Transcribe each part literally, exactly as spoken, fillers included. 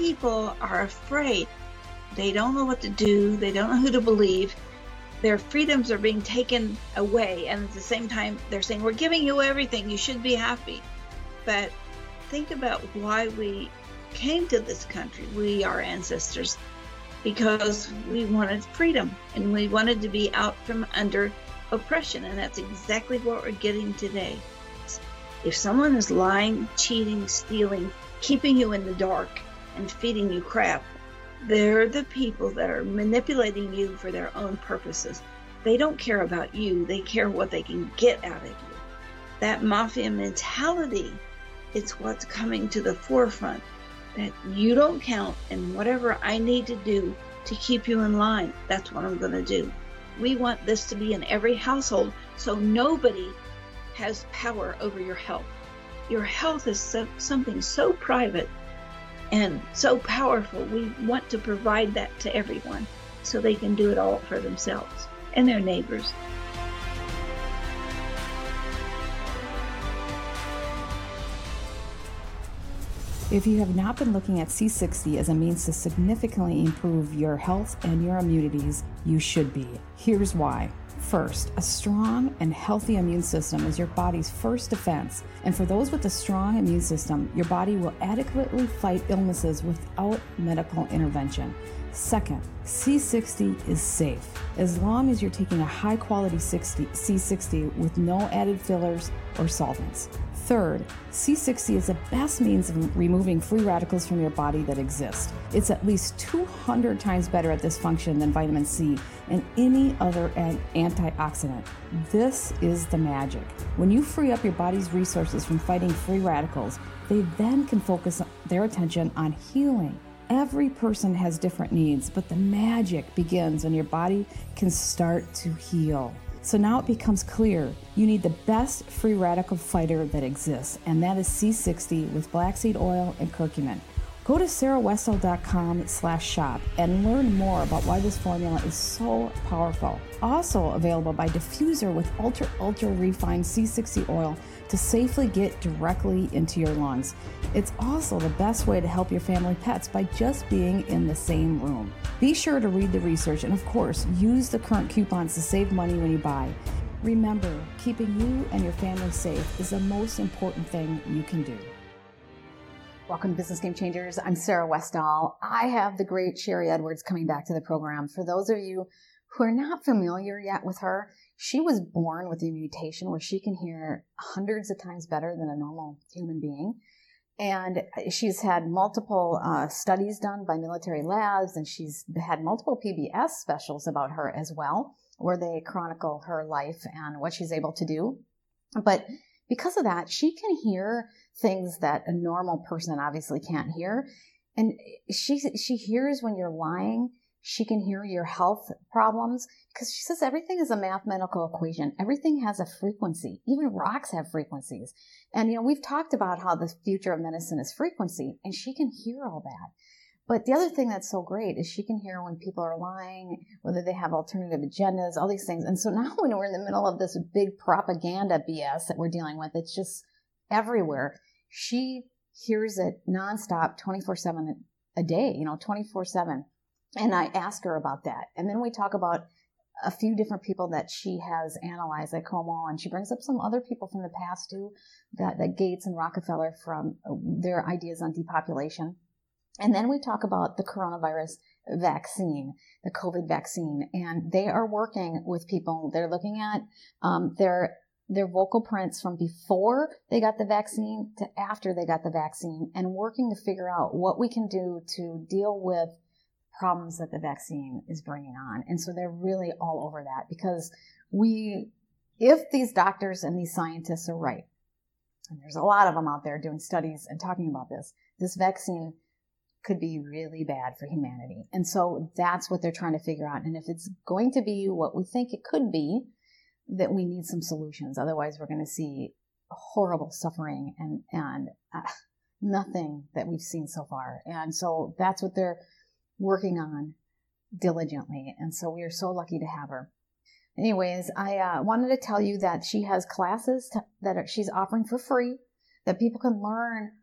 people are afraid. They don't know what to do. They don't know who to believe. Their freedoms are being taken away. And at the same time, they're saying, we're giving you everything. You should be happy. But think about why we came to this country, we, our ancestors, because we wanted freedom and we wanted to be out from under oppression. And that's exactly what we're getting today. If someone is lying, cheating, stealing, keeping you in the dark and feeding you crap, they're the people that are manipulating you for their own purposes. They don't care about you. They care what they can get out of you. That mafia mentality, it's what's coming to the forefront, that you don't count, and whatever I need to do to keep you in line, that's what I'm going to do. We want this to be in every household so nobody has power over your health. Your health is so, something so private and so powerful. We want to provide that to everyone so they can do it all for themselves and their neighbors. If you have not been looking at C sixty as a means to significantly improve your health and your immunities, you should be. Here's why. First, a strong and healthy immune system is your body's first defense. And for those with a strong immune system, your body will adequately fight illnesses without medical intervention. Second, C sixty is safe. As long as you're taking a high-quality C sixty with no added fillers or solvents. Third, C sixty is the best means of removing free radicals from your body that exist. It's at least two hundred times better at this function than vitamin C and any other antioxidant. This is the magic. When you free up your body's resources from fighting free radicals, they then can focus their attention on healing. Every person has different needs, but the magic begins when your body can start to heal. So now it becomes clear you need the best free radical fighter that exists, and that is C sixty with black seed oil and curcumin. Go to sarah westall dot com slash shop and learn more about why this formula is so powerful. Also available by Diffuser with ultra, ultra refined C sixty oil to safely get directly into your lungs. It's also the best way to help your family pets by just being in the same room. Be sure to read the research and, of course, use the current coupons to save money when you buy. Remember, keeping you and your family safe is the most important thing you can do. Welcome to Business Game Changers. I'm Sarah Westall. I have the great Sharry Edwards coming back to the program. For those of you who are not familiar yet with her, she was born with a mutation where she can hear hundreds of times better than a normal human being. And she's had multiple uh, studies done by military labs, and she's had multiple P B S specials about her as well, where they chronicle her life and what she's able to do. But because of that, she can hear things that a normal person obviously can't hear. And she she hears when you're lying. She can hear your health problems because she says everything is a mathematical equation. Everything has a frequency. Even rocks have frequencies. And, you know, we've talked about how the future of medicine is frequency, and she can hear all that. But the other thing that's so great is she can hear when people are lying, whether they have alternative agendas, all these things. And so now when we're in the middle of this big propaganda B S that we're dealing with, it's just everywhere. She hears it nonstop, twenty-four seven a day, you know, twenty-four seven. And I asked her about that. And then we talk about a few different people that she has analyzed, like Como, and she brings up some other people from the past too, that, that Gates and Rockefeller, from their ideas on depopulation. And then we talk about the coronavirus vaccine, the COVID vaccine, and they are working with people. They're looking at um, their their vocal prints from before they got the vaccine to after they got the vaccine, and working to figure out what we can do to deal with problems that the vaccine is bringing on. And so they're really all over that, because we, if these doctors and these scientists are right, and there's a lot of them out there doing studies and talking about this, this vaccine could be really bad for humanity. And so that's what they're trying to figure out. And if it's going to be what we think it could be, that we need some solutions. Otherwise, we're going to see horrible suffering and, and uh, nothing that we've seen so far. And so that's what they're working on diligently. And so we are so lucky to have her. Anyways, I uh, wanted to tell you that she has classes to, that are, she's offering for free, that people can learn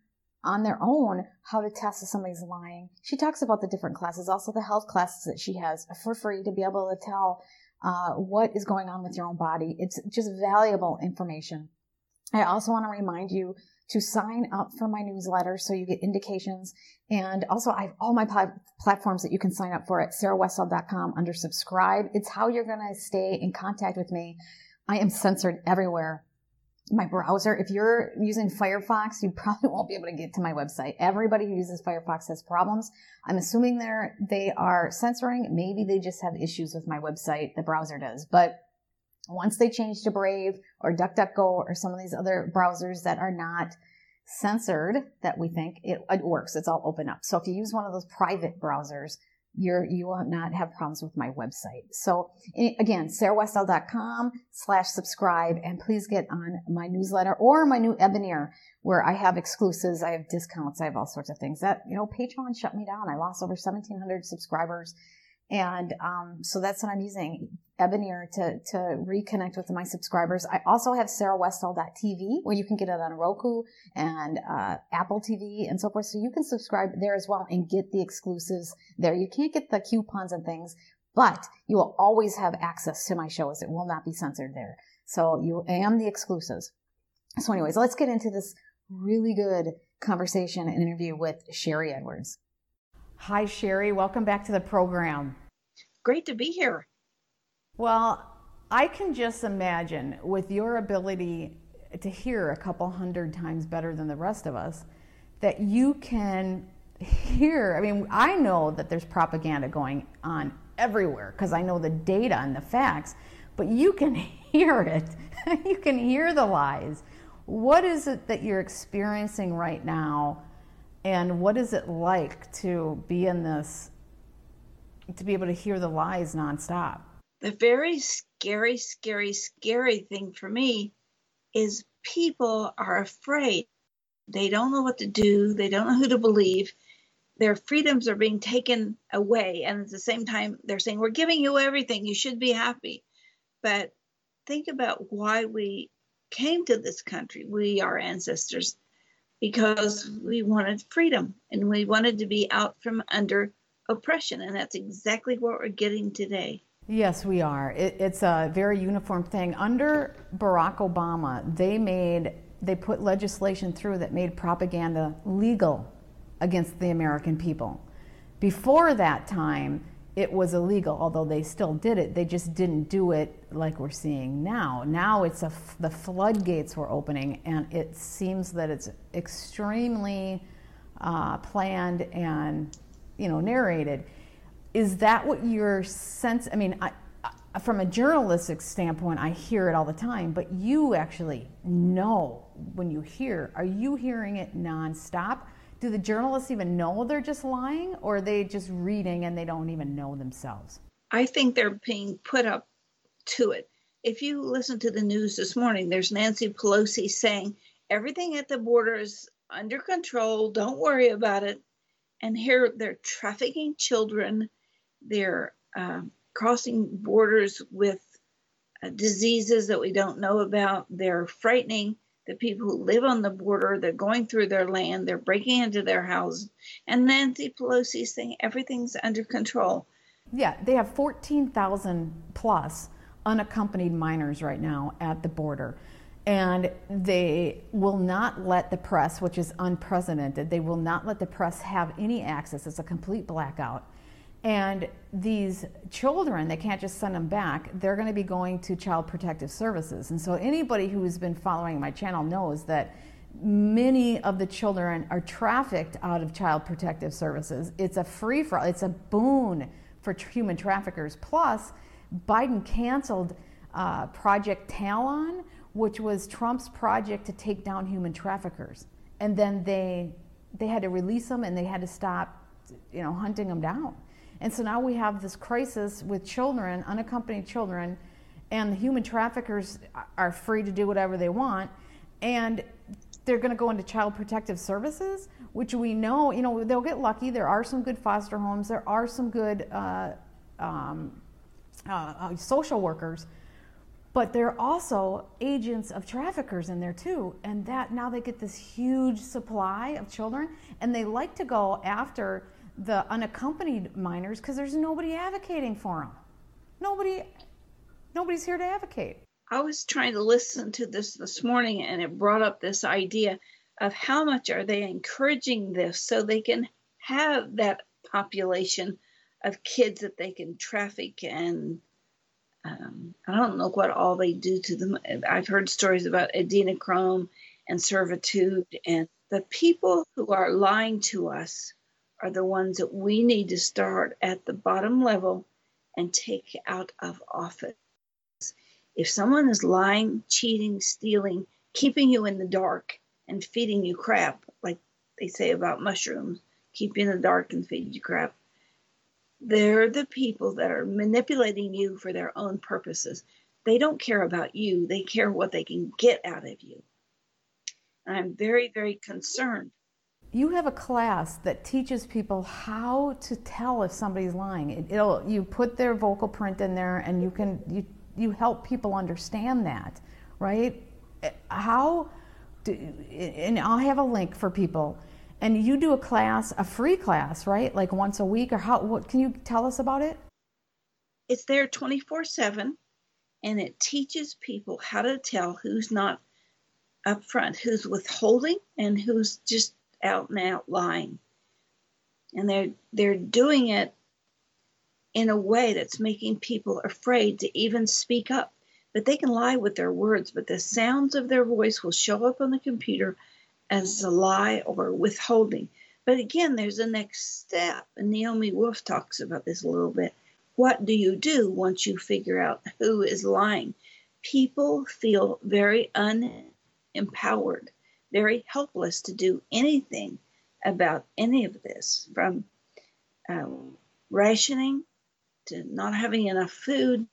on their own how to test if somebody's lying. She talks about the different classes, also the health classes that she has for free to be able to tell uh, what is going on with your own body. It's just valuable information. I also want to remind you to sign up for my newsletter so you get indications. And also I have all my pl- platforms that you can sign up for at sarah westall dot com under subscribe. It's how you're going to stay in contact with me. I am censored everywhere. My browser, if you're using Firefox, you probably won't be able to get to my website. Everybody who uses Firefox has problems. I'm assuming they're, they are censoring. Maybe they just have issues with my website. The browser does. But once they change to Brave or DuckDuckGo or some of these other browsers that are not censored, that we think, it, it works. It's all open up. So if you use one of those private browsers, You're, you will not have problems with my website. So again, sarah westall dot com slash subscribe, and please get on my newsletter or my new Ebonier, where I have exclusives, I have discounts, I have all sorts of things. That, you know, Patreon shut me down. I lost over seventeen hundred subscribers. And um, so that's what I'm using, Ebonier, to, to reconnect with my subscribers. I also have sarah westall dot t v, where you can get it on Roku and uh, Apple T V and so forth. So you can subscribe there as well and get the exclusives there. You can't get the coupons and things, but you will always have access to my shows. It will not be censored there. So you am the exclusives. So anyways, let's get into this really good conversation and interview with Sherry Edwards. Hi, Sherry. Welcome back to the program. Great to be here. Well, I can just imagine, with your ability to hear a couple hundred times better than the rest of us, that you can hear. I mean, I know that there's propaganda going on everywhere because I know the data and the facts, but you can hear it. You can hear the lies. What is it that you're experiencing right now? And what is it like to be in this, to be able to hear the lies nonstop? The very scary, scary, scary thing for me is people are afraid. They don't know what to do. They don't know who to believe. Their freedoms are being taken away. And at the same time, they're saying, we're giving you everything. You should be happy. But think about why we came to this country, we, our ancestors, because we wanted freedom and we wanted to be out from under oppression. And that's exactly what we're getting today. Yes, we are. It, it's a very uniform thing. Under Barack Obama, they made, they put legislation through that made propaganda legal against the American people. Before that time, it was illegal, although they still did it. They just didn't do it like we're seeing now. Now it's a, the floodgates were opening, and it seems that it's extremely uh, planned and, you know, narrated. Is that what your sense? I mean, I, I, from a journalistic standpoint, I hear it all the time, but you actually know when you hear. Are you hearing it nonstop? Do the journalists even know they're just lying, or are they just reading and they don't even know themselves? I think they're being put up to it. If you listen to the news this morning, there's Nancy Pelosi saying everything at the border is under control. Don't worry about it. And here they're trafficking children. They're uh, crossing borders with uh, diseases that we don't know about. They're frightening the people who live on the border. They're going through their land. They're breaking into their houses. And Nancy Pelosi is saying everything's under control. Yeah, they have fourteen thousand plus unaccompanied minors right now at the border. And they will not let the press, which is unprecedented, they will not let the press have any access. It's a complete blackout. And these children, they can't just send them back. They're going to be going to Child Protective Services. And so anybody who's been following my channel knows that many of the children are trafficked out of Child Protective Services. It's a free for all. It's a boon for human traffickers. Plus, Biden canceled uh, Project Talon, which was Trump's project to take down human traffickers. And then they they had to release them, and they had to stop, you know, hunting them down. And so now we have this crisis with children, unaccompanied children, and the human traffickers are free to do whatever they want, and they're going to go into Child Protective Services, which we know, you know, they'll get lucky. There are some good foster homes. There are some good uh, um, uh, social workers. But they're also agents of traffickers in there too. And that now they get this huge supply of children, and they like to go after the unaccompanied minors because there's nobody advocating for them. Nobody, nobody's here to advocate. I was trying to listen to this this morning, and it brought up this idea of how much are they encouraging this so they can have that population of kids that they can traffic, and um, I don't know what all they do to them. I've heard stories about adrenochrome and servitude, and the people who are lying to us are the ones that we need to start at the bottom level and take out of office. If someone is lying, cheating, stealing, keeping you in the dark and feeding you crap, like they say about mushrooms, keep you in the dark and feed you crap, they're the people that are manipulating you for their own purposes. They don't care about you. They care what they can get out of you. And I'm very, very concerned. You have a class that teaches people how to tell if somebody's lying. It, it'll you put their vocal print in there, and you can you you help people understand that, right? How do, and I'll have a link for people. And you do a class, a free class, right? Like once a week, or how? What can you tell us about it? It's there twenty-four seven, and it teaches people how to tell who's not upfront, who's withholding, and who's just out and out lying. And they're they're doing it in a way that's making people afraid to even speak up. But they can lie with their words, but the sounds of their voice will show up on the computer as a lie or withholding. But again, there's a next step, and Naomi Wolf talks about this a little bit. What do you do once you figure out who is lying? People feel very unempowered, very helpless to do anything about any of this, from um, rationing to not having enough food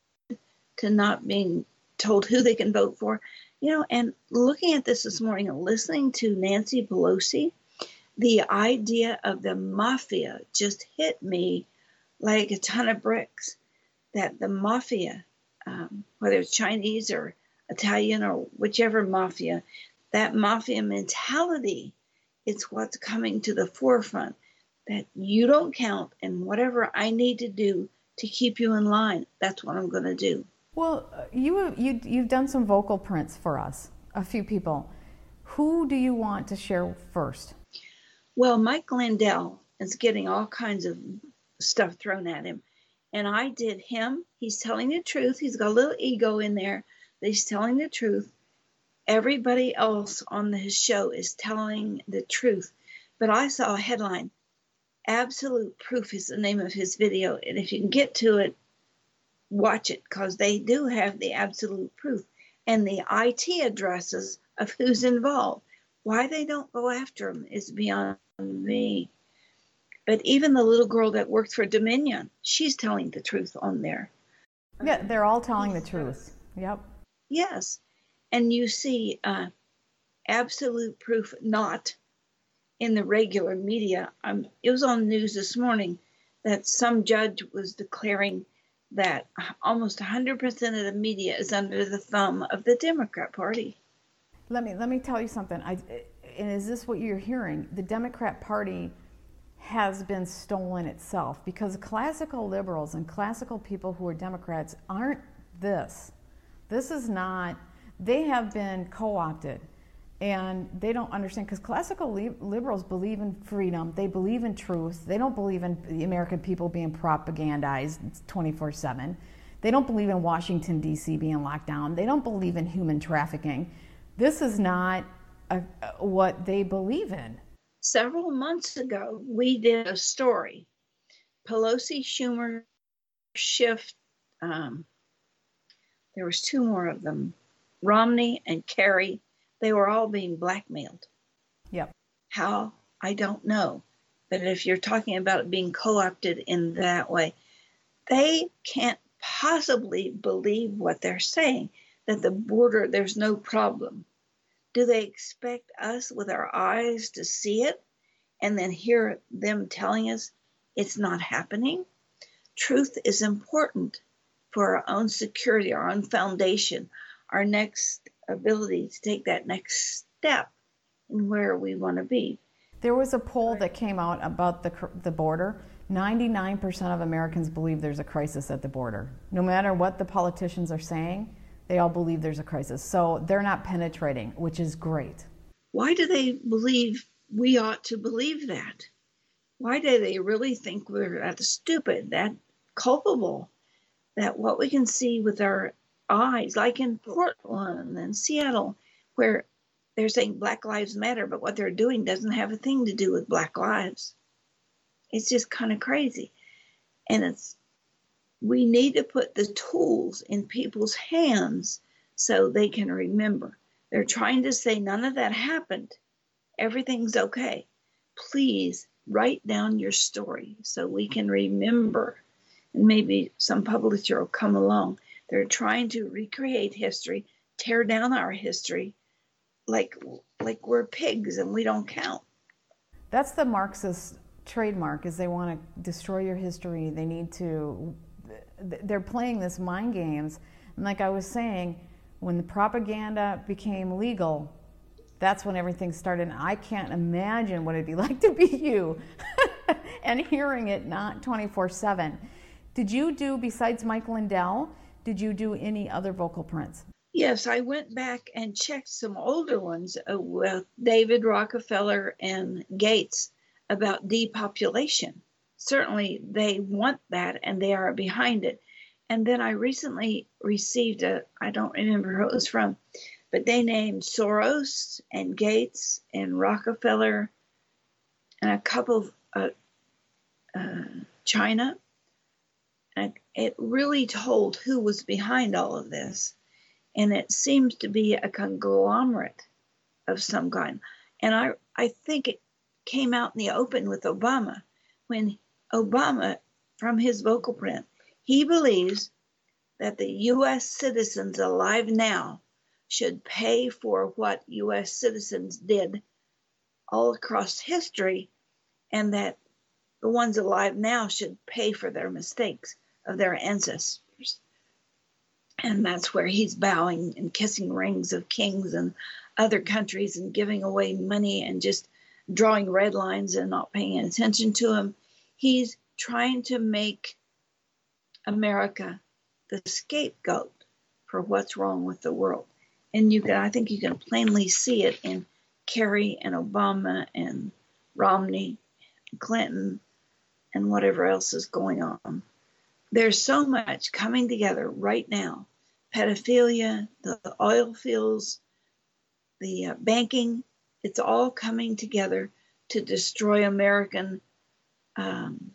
to not being told who they can vote for. You know, and looking at this this morning and listening to Nancy Pelosi, the idea of the mafia just hit me like a ton of bricks. That the mafia, um, whether it's Chinese or Italian or whichever mafia, that mafia mentality is what's coming to the forefront. That you don't count, and whatever I need to do to keep you in line, that's what I'm going to do. Well, you, you, you've done some vocal prints for us, a few people. Who do you want to share first? Well, Mike Lindell is getting all kinds of stuff thrown at him. And I did him. He's telling the truth. He's got a little ego in there, but he's telling the truth. Everybody else on his show is telling the truth. But I saw a headline, Absolute Proof is the name of his video. And if you can get to it, watch it, because they do have the absolute proof and the I T addresses of who's involved. Why they don't go after them is beyond me. But even the little girl that works for Dominion, she's telling the truth on there. Yeah, they're all telling the truth. Yep. Yes. And you see uh, absolute proof not in the regular media. Um, it was on the news this morning that some judge was declaring that almost one hundred percent of the media is under the thumb of the Democrat Party. Let me let me tell you something. I, and is this what you're hearing? The Democrat Party has been stolen itself, because classical liberals and classical people who are Democrats aren't this. This is not, they have been co-opted, and they don't understand, because classical li- liberals believe in freedom, they believe in truth, they don't believe in the American people being propagandized twenty-four seven, they don't believe in Washington, D C being locked down, they don't believe in human trafficking. This is not a, a, what they believe in. Several months ago, we did a story. Pelosi, Schumer, Schiff, um, there was two more of them, Romney and Kerry. They were all being blackmailed. Yep. How? I don't know. But if you're talking about it being co-opted in that way, they can't possibly believe what they're saying, that the border, there's no problem. Do they expect us with our eyes to see it and then hear them telling us it's not happening? Truth is important. for our own security, our own foundation, our next ability to take that next step in where we want to be. There was a poll that came out about the the border. ninety-nine percent of Americans believe there's a crisis at the border. No matter what the politicians are saying, they all believe there's a crisis. So they're not penetrating, which is great. Why do they believe we ought to believe that? Why do they really think we're that stupid, that culpable, that what we can see with our eyes, like in Portland and Seattle, where they're saying Black Lives Matter, but what they're doing doesn't have a thing to do with Black lives. It's just kind of crazy. And it's, we need to put the tools in people's hands so they can remember. They're trying to say none of that happened. Everything's okay. Please write down your story so we can remember. And maybe some publisher will come along. They're trying to recreate history, tear down our history, like like we're pigs and we don't count. That's the Marxist trademark, is they want to destroy your history. They need to, they're playing this mind games. And like I was saying, when the propaganda became legal, that's when everything started. And I can't imagine what it'd be like to be you and hearing it not twenty-four seven. Did you do, besides Mike Lindell, did you do any other vocal prints? Yes, I went back and checked some older ones uh, with David Rockefeller and Gates about depopulation. Certainly they want that and they are behind it. And then I recently received a, I don't remember who it was from, but they named Soros and Gates and Rockefeller and a couple of uh, uh, China. And it really told who was behind all of this. And it seems to be a conglomerate of some kind. And I, I think it came out in the open with Obama. When Obama, from his vocal print, he believes that the U S citizens alive now should pay for what U S citizens did all across history, and that the ones alive now should pay for their mistakes of their ancestors. And that's where he's bowing and kissing rings of kings and other countries and giving away money and just drawing red lines and not paying attention to him. He's trying to make America the scapegoat for what's wrong with the world. And you can, I think you can plainly see it in Kerry and Obama and Romney, and Clinton, and whatever else is going on. There's so much coming together right now. Pedophilia, the oil fields, the uh, banking, it's all coming together to destroy American um,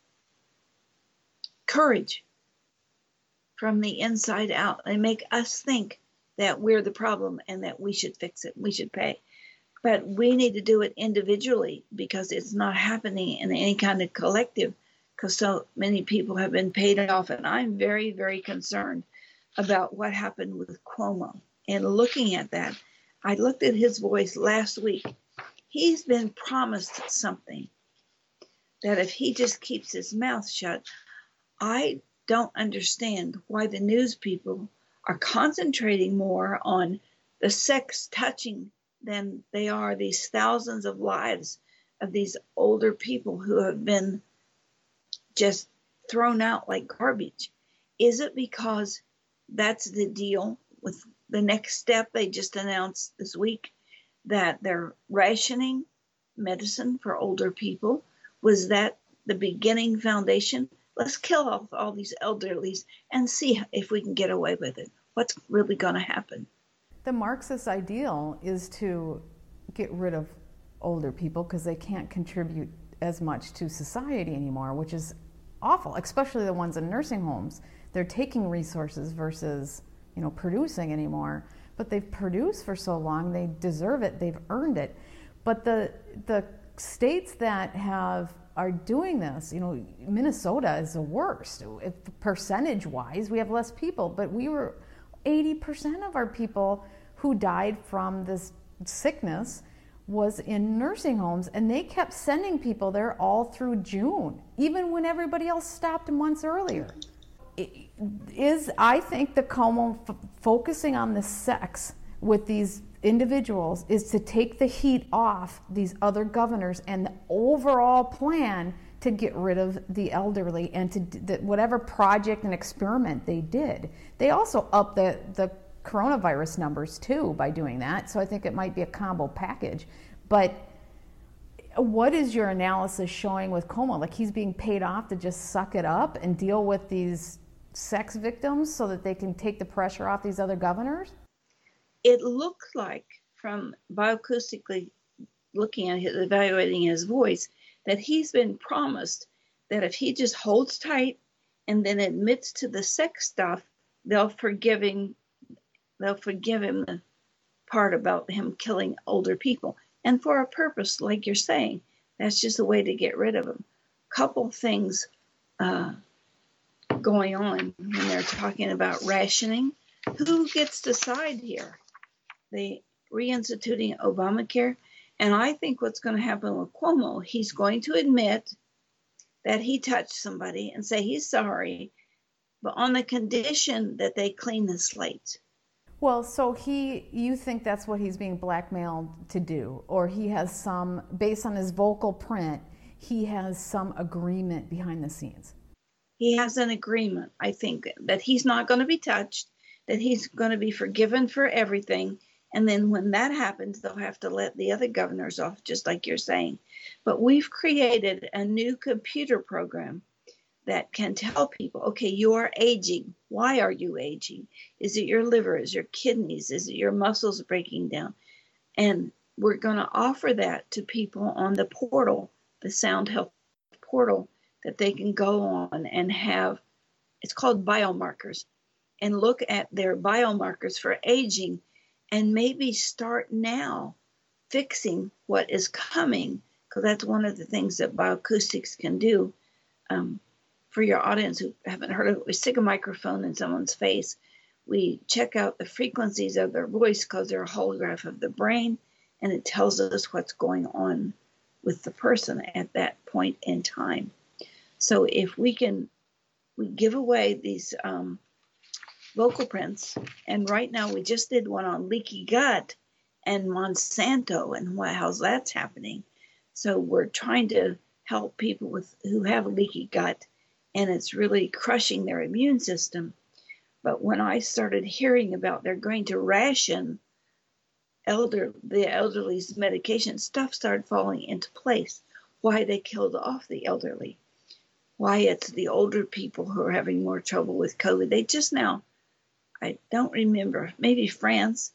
courage from the inside out. They make us think that we're the problem and that we should fix it, we should pay. But we need to do it individually because it's not happening in any kind of collective, because so many people have been paid off. And I'm very, very concerned about what happened with Cuomo. And looking at that, I looked at his voice last week. He's been promised something that if he just keeps his mouth shut, I don't understand why the news people are concentrating more on the sex touching than they are these thousands of lives of these older people who have been just thrown out like garbage. Is it because that's the deal with the next step they just announced this week, that they're rationing medicine for older people? Was that the beginning foundation? Let's kill off all these elderlies and see if we can get away with it. What's really going to happen? The Marxist ideal is to get rid of older people because they can't contribute as much to society anymore, which is awful, especially the ones in nursing homes. They're taking resources versus, you know, producing anymore. But they've produced for so long, they deserve it, they've earned it. But the the states that have are doing this, you know, Minnesota is the worst. If percentage-wise, we have less people, but we were eighty percent of our people who died from this sickness was in nursing homes, and they kept sending people there all through June, even when everybody else stopped months earlier. is, I think the Cuomo f- focusing on the sex with these individuals is to take the heat off these other governors and the overall plan to get rid of the elderly and to the, whatever project and experiment they did. They also upped the, the coronavirus numbers too by doing that, so I think it might be a combo package. But what is your analysis showing with Cuomo? Like, he's being paid off to just suck it up and deal with these sex victims so that they can take the pressure off these other governors? It looked like, from bioacoustically looking at his, evaluating his voice, that he's been promised that if he just holds tight and then admits to the sex stuff, they'll forgive him. They'll forgive him the part about him killing older people, and for a purpose, like you're saying. That's just a way to get rid of him. Couple things uh, going on when they're talking about rationing. Who gets to decide here? They reinstituting Obamacare. And I think what's going to happen with Cuomo, he's going to admit that he touched somebody and say he's sorry, but on the condition that they clean the slate. Well, so he, you think that's what he's being blackmailed to do, or he has some, based on his vocal print, he has some agreement behind the scenes? He has an agreement, I think, that he's not going to be touched, that he's going to be forgiven for everything. And then when that happens, they'll have to let the other governors off, just like you're saying. But we've created a new computer program that can tell people, okay, you are aging. Why are you aging? Is it your liver? Is it your kidneys? Is it your muscles breaking down? And we're going to offer that to people on the portal, the Sound Health portal, that they can go on and have, it's called biomarkers, and look at their biomarkers for aging and maybe start now fixing what is coming, because that's one of the things that bioacoustics can do. Um, for your audience who haven't heard of it, we stick a microphone in someone's face. We check out the frequencies of their voice because they're a holograph of the brain, and it tells us what's going on with the person at that point in time. So if we can, we give away these um, vocal prints, and right now we just did one on leaky gut and Monsanto and what, how's that's happening. So we're trying to help people with who have leaky gut, and it's really crushing their immune system. But when I started hearing about they're going to ration elder the elderly's medication, stuff started falling into place. Why they killed off the elderly, why it's the older people who are having more trouble with COVID. They just now, I don't remember, maybe France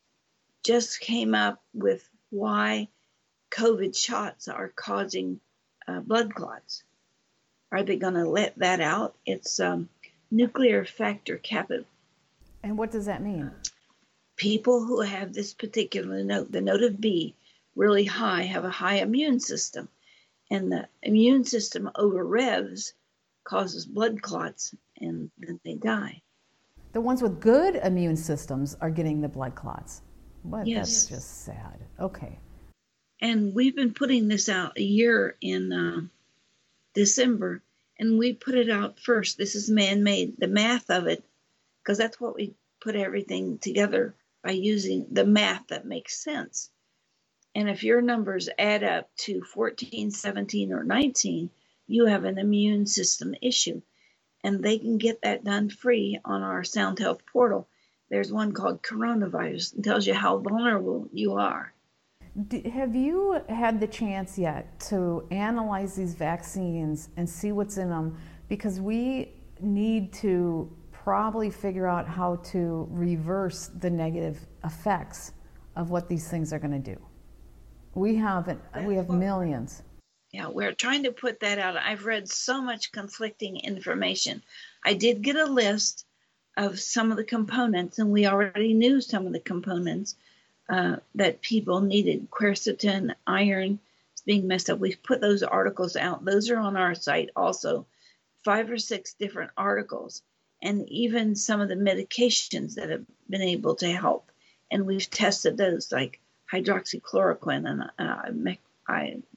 just came up with why COVID shots are causing uh, blood clots. Are they going to let that out? It's um, nuclear factor kappa. And what does that mean? People who have this particular note, the note of B, really high, have a high immune system. And the immune system over revs causes blood clots, and then they die. The ones with good immune systems are getting the blood clots. What? Yes. That's just sad. Okay. And we've been putting this out a year in uh, December, and we put it out first. This is man-made, the math of it, because that's what we put everything together by using the math that makes sense. And if your numbers add up to fourteen, seventeen, or nineteen, you have an immune system issue. And they can get that done free on our Sound Health portal. There's one called Coronavirus. It tells you how vulnerable you are. Have you had the chance yet to analyze these vaccines and see what's in them? Because we need to probably figure out how to reverse the negative effects of what these things are going to do. We have an, we have millions. Yeah, we're trying to put that out. I've read so much conflicting information. I did get a list of some of the components, and we already knew some of the components uh, that people needed. Quercetin, iron is being messed up. We've put those articles out. Those are on our site also, five or six different articles, and even some of the medications that have been able to help. And we've tested those, like hydroxychloroquine and uh, I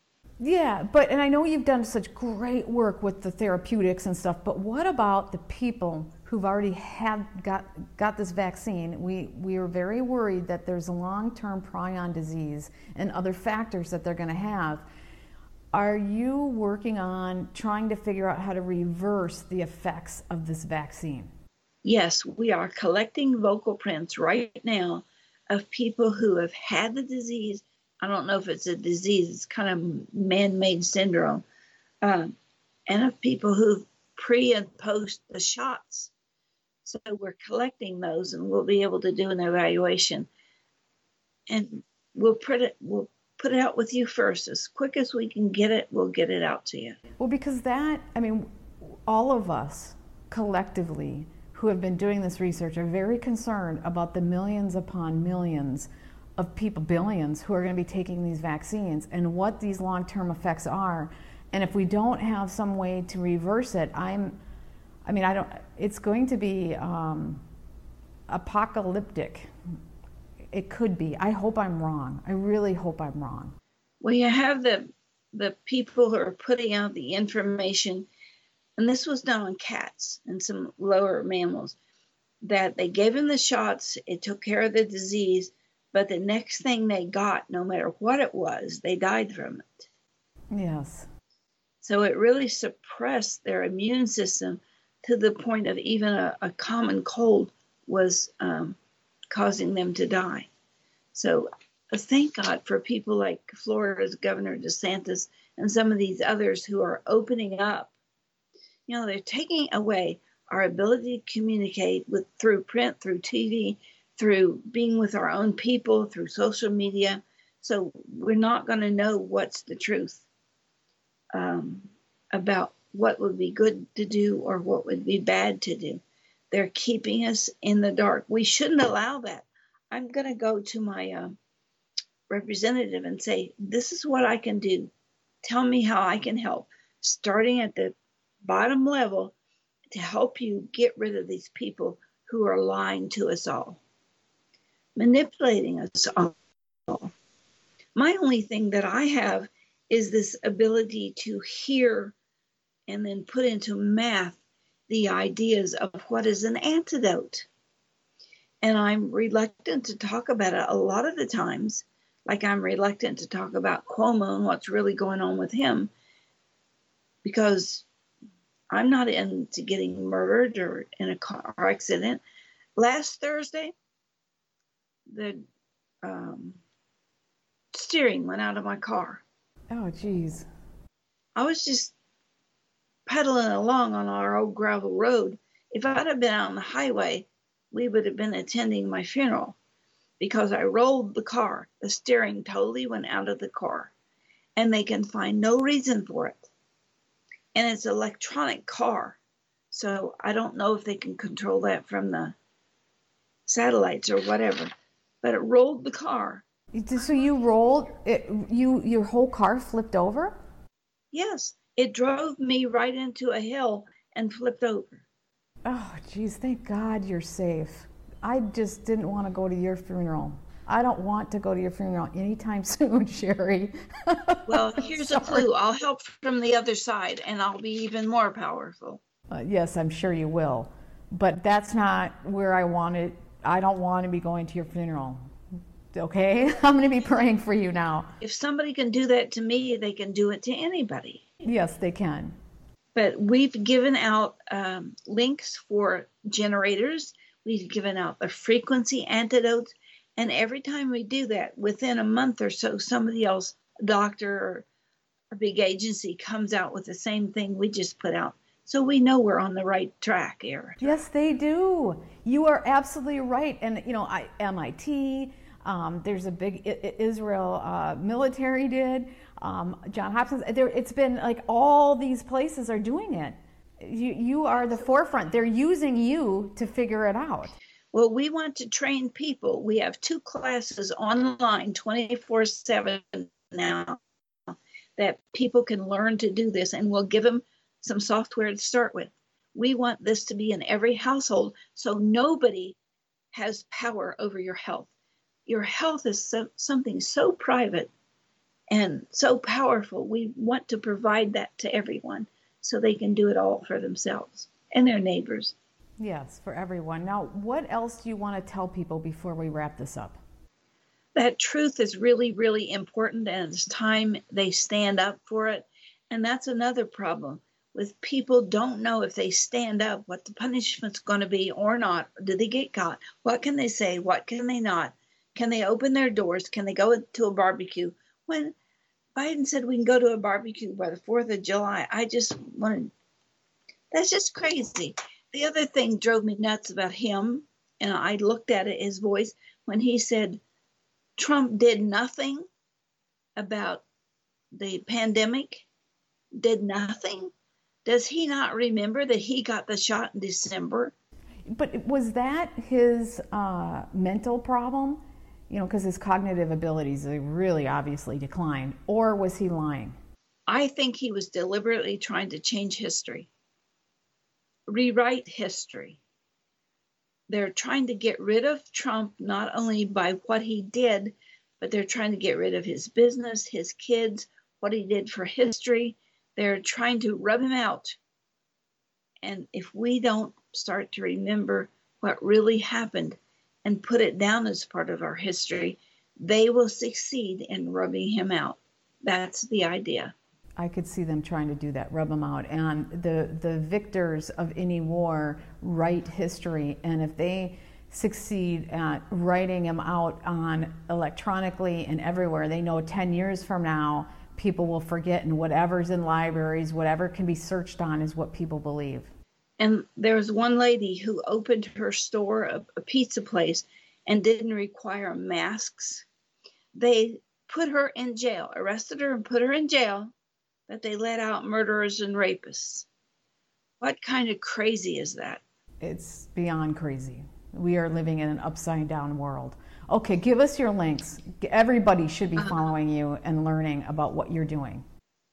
Yeah, but, and I know you've done such great work with the therapeutics and stuff, but what about the people who've already had, got, got this vaccine? We, we are very worried that there's long-term prion disease and other factors that they're gonna have. Are you working on trying to figure out how to reverse the effects of this vaccine? Yes, we are collecting vocal prints right now of people who have had the disease. I don't know if it's a disease, it's kind of man-made syndrome, um, and of people who've pre and post the shots. So we're collecting those, and we'll be able to do an evaluation. And we'll put it, we'll put it out with you first. As quick as we can get it, we'll get it out to you. Well, because that, I mean, all of us collectively who have been doing this research are very concerned about the millions upon millions of people, billions, who are going to be taking these vaccines and what these long-term effects are. And if we don't have some way to reverse it, I'm, I mean, I don't, it's going to be um, apocalyptic. It could be. I hope I'm wrong. I really hope I'm wrong. Well, you have the, the people who are putting out the information, and this was done on cats and some lower mammals, that they gave them the shots, it took care of the disease, but the next thing they got, no matter what it was, they died from it. Yes. So it really suppressed their immune system to the point of even a, a common cold was um, causing them to die. So uh, thank God for people like Florida's Governor DeSantis and some of these others who are opening up. You know, they're taking away our ability to communicate with through print, through T V, through being with our own people, through social media. So we're not going to know what's the truth um, about what would be good to do or what would be bad to do. They're keeping us in the dark. We shouldn't allow that. I'm going to go to my uh, representative and say, this is what I can do. Tell me how I can help, starting at the bottom level to help you get rid of these people who are lying to us all, manipulating us all. My only thing that I have is this ability to hear and then put into math the ideas of what is an antidote. And I'm reluctant to talk about it a lot of the times, like I'm reluctant to talk about Cuomo and what's really going on with him, because I'm not into getting murdered or in a car accident. Last Thursday, the um, steering went out of my car. Oh, geez. I was just pedaling along on our old gravel road. If I'd have been out on the highway, we would have been attending my funeral, because I rolled the car. The steering totally went out of the car, and they can find no reason for it. And it's an electronic car, so I don't know if they can control that from the satellites or whatever, but it rolled the car. So you rolled, it, you your whole car flipped over? Yes, it drove me right into a hill and flipped over. Oh, geez, thank God you're safe. I just didn't want to go to your funeral. I don't want to go to your funeral anytime soon, Sherry. Well, here's a clue. I'll help from the other side, and I'll be even more powerful. Uh, yes, I'm sure you will. But that's not where I want it. I don't want to be going to your funeral. Okay? I'm going to be praying for you now. If somebody can do that to me, they can do it to anybody. Yes, they can. But we've given out um, links for generators. We've given out the frequency antidotes. And every time we do that, within a month or so, somebody else, a doctor or a big agency, comes out with the same thing we just put out. So we know we're on the right track here. Yes, they do. You are absolutely right. And, you know, I, M I T, um, there's a big I- I- Israel uh, military did, um, John Hopkins. There, it's been like all these places are doing it. You, you are the forefront. They're using you to figure it out. Well, we want to train people. We have two classes online twenty-four seven now that people can learn to do this, and we'll give them some software to start with. We want this to be in every household so nobody has power over your health. Your health is so, something so private, and so powerful. We want to provide that to everyone so they can do it all for themselves and their neighbors. Yes, for everyone. Now, what else do you want to tell people before we wrap this up? That truth is really, really important, and it's time they stand up for it. And that's another problem with people don't know if they stand up what the punishment's going to be or not. Do they get caught? What can they say? What can they not? Can they open their doors? Can they go to a barbecue? When Biden said we can go to a barbecue by the fourth of July, I just wanted, that's just crazy. The other thing drove me nuts about him, and I looked at it, his voice, when he said Trump did nothing about the pandemic, did nothing. Does he not remember that he got the shot in December? But was that his uh, mental problem? You know, because his cognitive abilities really obviously declined. Or was he lying? I think he was deliberately trying to change history, rewrite history. They're trying to get rid of Trump, not only by what he did, but they're trying to get rid of his business, his kids, what he did for history. They're trying to rub him out. And if we don't start to remember what really happened and put it down as part of our history, they will succeed in rubbing him out. That's the idea. I could see them trying to do that, rub him out. And the, the victors of any war write history. And if they succeed at writing him out on electronically and everywhere, they know ten years from now, people will forget, and whatever's in libraries, whatever can be searched on is what people believe. And there was one lady who opened her store, a, a pizza place, and didn't require masks. They put her in jail, arrested her and put her in jail, but they let out murderers and rapists. What kind of crazy is that? It's beyond crazy. We are living in an upside down world. Okay, give us your links. Everybody should be following you and learning about what you're doing.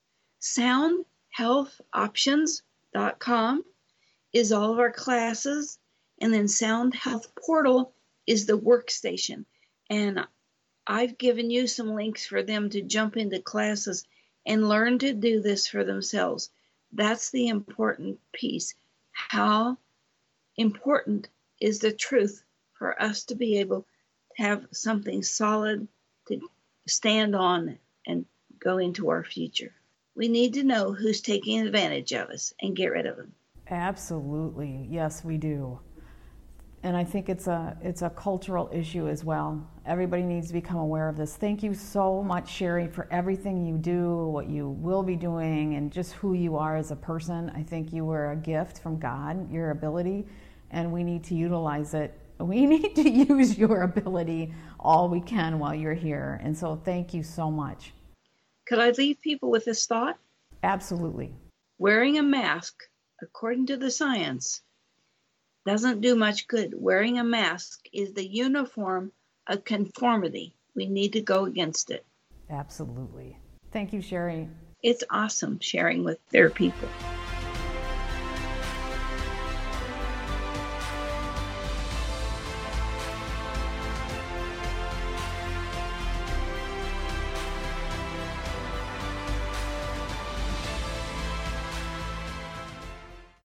sound health options dot com is all of our classes, and then Sound Health Portal is the workstation. And I've given you some links for them to jump into classes and learn to do this for themselves. That's the important piece. How important is the truth for us to be able to have something solid to stand on and go into our future? We need to know who's taking advantage of us and get rid of them. Absolutely. Yes, we do. And I think it's a it's a cultural issue as well. Everybody needs to become aware of this. Thank you so much, Sherry, for everything you do, what you will be doing, and just who you are as a person. I think you were a gift from God, your ability, and we need to utilize it. We need to use your ability all we can while you're here. And so thank you so much. Could I leave people with this thought? Absolutely. Wearing a mask, according to the science, doesn't do much good. Wearing a mask is the uniform of conformity. We need to go against it. Absolutely. Thank you, Sherry. It's awesome sharing with their people.